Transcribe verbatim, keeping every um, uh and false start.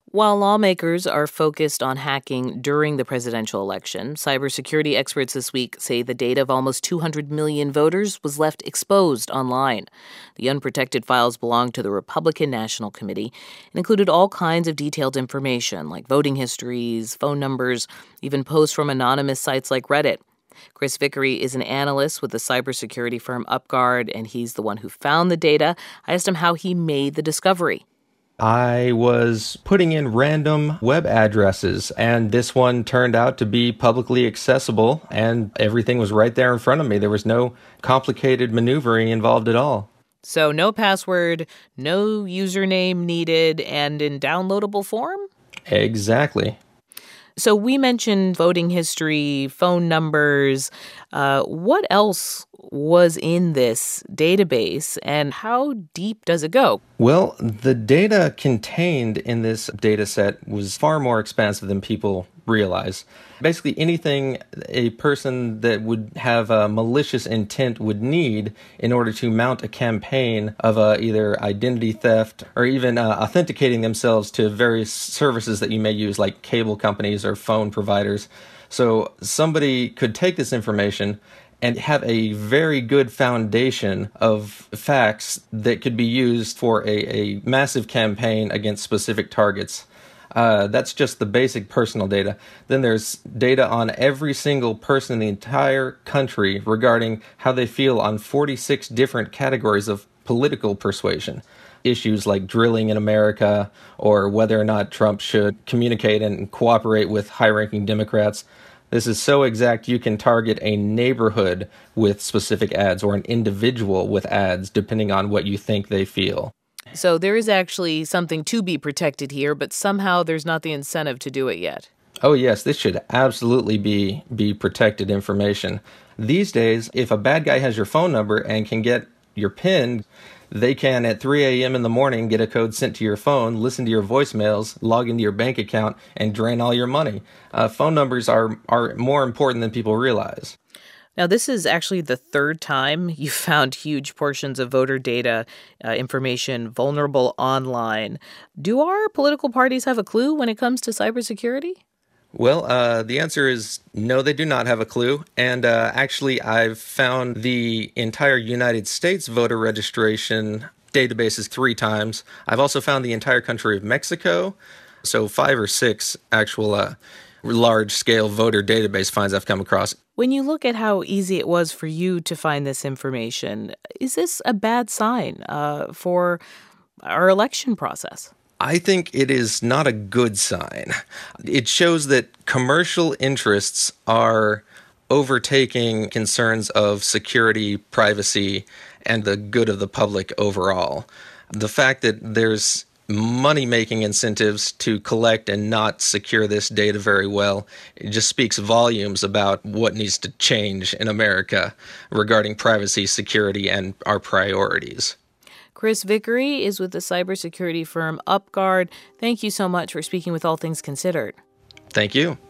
While lawmakers are focused on hacking during the presidential election, cybersecurity experts this week say the data of almost two hundred million voters was left exposed online. The unprotected files belonged to the Republican National Committee and included all kinds of detailed information like voting histories, phone numbers, even posts from anonymous sites like Reddit. Chris Vickery is an analyst with the cybersecurity firm UpGuard, and he's the one who found the data. I asked him how he made the discovery. I was putting in random web addresses, and this one turned out to be publicly accessible, and everything was right there in front of me. There was no complicated maneuvering involved at all. So no password, no username needed, and in downloadable form? Exactly. So we mentioned voting history, phone numbers. Uh, what else was in this database, and how deep does it go? Well, the data contained in this data set was far more expansive than people realize. Basically, anything a person that would have a malicious intent would need in order to mount a campaign of uh, either identity theft or even uh, authenticating themselves to various services that you may use, like cable companies or phone providers. So somebody could take this information and have a very good foundation of facts that could be used for a, a massive campaign against specific targets. Uh, that's just the basic personal data. Then there's data on every single person in the entire country regarding how they feel on forty-six different categories of political persuasion. Issues like drilling in America, or whether or not Trump should communicate and cooperate with high-ranking Democrats. This is so exact you can target a neighborhood with specific ads or an individual with ads, depending on what you think they feel. So there is actually something to be protected here, but somehow there's not the incentive to do it yet. Oh, yes, this should absolutely be, be protected information. These days, if a bad guy has your phone number and can get your PIN, they can, at three a.m. in the morning, get a code sent to your phone, listen to your voicemails, log into your bank account, and drain all your money. Uh, phone numbers are, are more important than people realize. Now, this is actually the third time you found huge portions of voter data uh, information vulnerable online. Do our political parties have a clue when it comes to cybersecurity? Well, uh, the answer is no, they do not have a clue. And uh, actually, I've found the entire United States voter registration databases three times. I've also found the entire country of Mexico. So five or six actual uh, large-scale voter database finds I've come across. When you look at how easy it was for you to find this information, is this a bad sign uh, for our election process? I think it is not a good sign. It shows that commercial interests are overtaking concerns of security, privacy, and the good of the public overall. The fact that there's money-making incentives to collect and not secure this data very well, it just speaks volumes about what needs to change in America regarding privacy, security, and our priorities. Chris Vickery is with the cybersecurity firm UpGuard. Thank you so much for speaking with All Things Considered. Thank you.